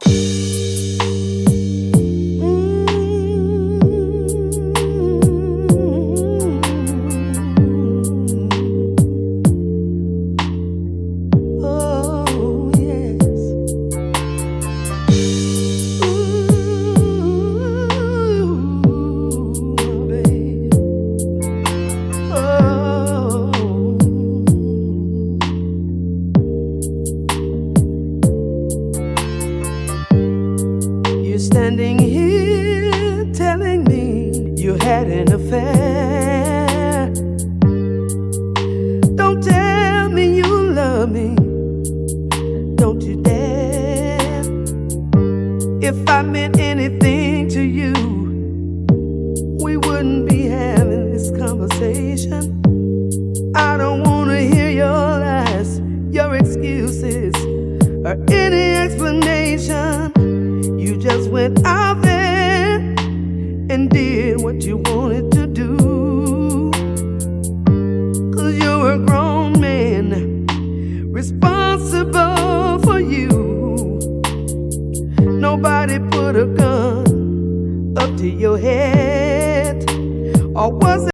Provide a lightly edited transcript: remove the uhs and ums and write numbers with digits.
Standing here telling me you had an affair. Don't tell me you love me, don't you dare. If I meant anything to you, we wouldn't be having this conversation. I don't want to hear your lies, your excuses, or any explanation. You just went out there and did what you wanted to do. 'Cause you're a grown man, responsible for you. Nobody put a gun up to your head, or was it